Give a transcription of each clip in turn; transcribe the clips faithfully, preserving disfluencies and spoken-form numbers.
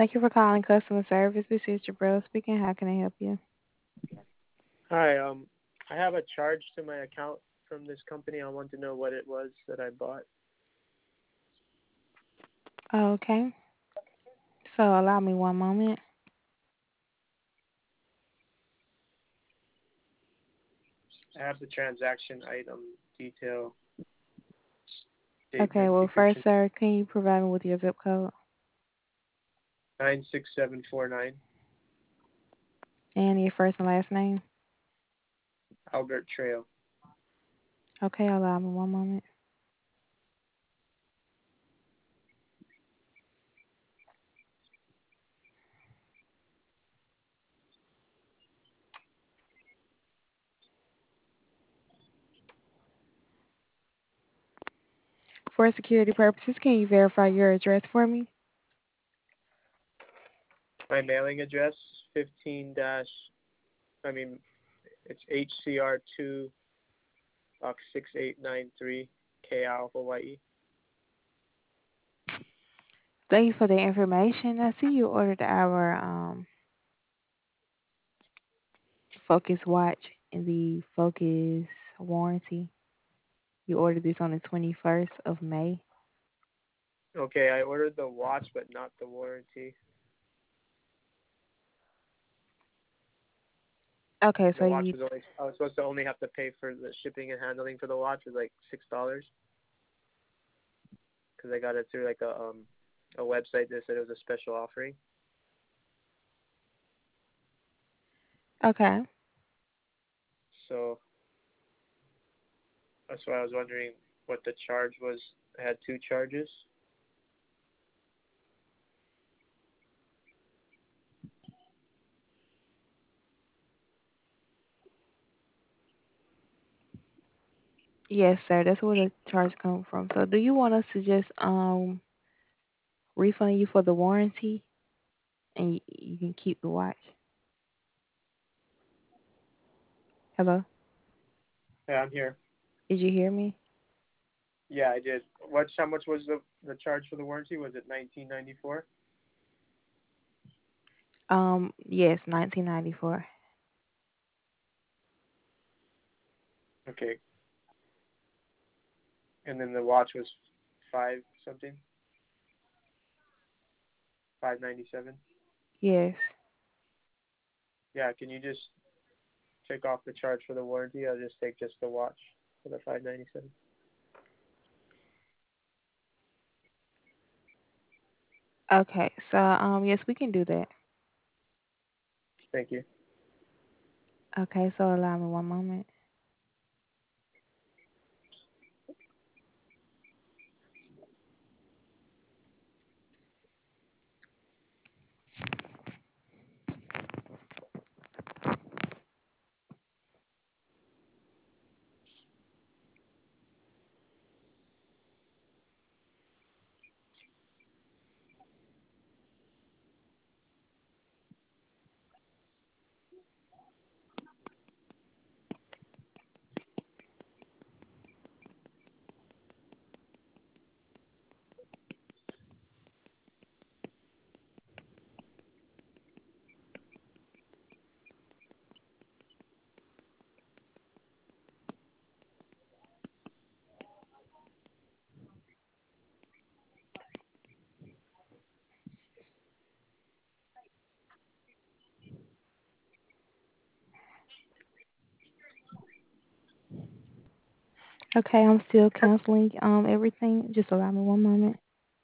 Thank you for calling customer service. This is Jabril speaking. How can I help you? Hi, um, I have a charge to my account from this company. I want to know what it was that I bought. Okay. So allow me one moment. I have the transaction item detail Okay, statement well, first, description sir, can you provide me with your zip code nine six seven four nine. and your first and last name? Albert Trail. Okay, allow me one moment. For security purposes, can you verify your address for me? My mailing address fifteen dash. I mean, it's H C R two box six eight nine three K L Hawaii. Thank you for the information. I see you ordered our um, Focus watch in the Focus warranty. You ordered this on the twenty-first of May. Okay, I ordered the watch but not the warranty. Okay, The so watch you was only I was supposed to only have to pay for the shipping and handling for the watch was like six dollars because I got it through like a um a website that said it was a special offering. okay? So that's why I was wondering what the charge was. I had two charges. Yes, sir. That's where the charge comes from. So, do you want us to just um refund you for the warranty, and you, you can keep the watch? Hello, Yeah, I'm here. did you hear me? Yeah, I did. What? How much was the the charge for the warranty? Was it nineteen ninety four? Um, yes, nineteen ninety four. Okay. And then the watch was five something, five ninety seven. Yes. Yeah. Can you just take off the charge for the warranty? I'll just take just the watch for the five ninety seven. Okay. So, um, yes, we can do that. Thank you. Okay. So, allow me one moment. Okay, I'm still canceling um everything. Just allow me one moment.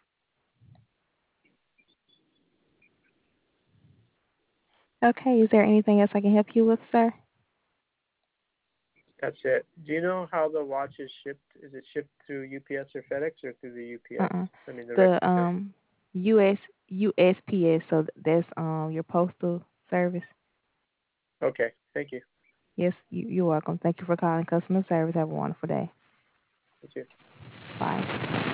Okay. Is there anything else I can help you with, sir? That's it. Do you know how the watch is shipped? Is it shipped through U P S or FedEx or through the U P S? Uh-uh. I mean the The regular. um U S U S P S. So that's um your postal service. Okay. Thank you. Yes, you, you're welcome. Thank you for calling customer service. Have a wonderful day. Thank you. Bye.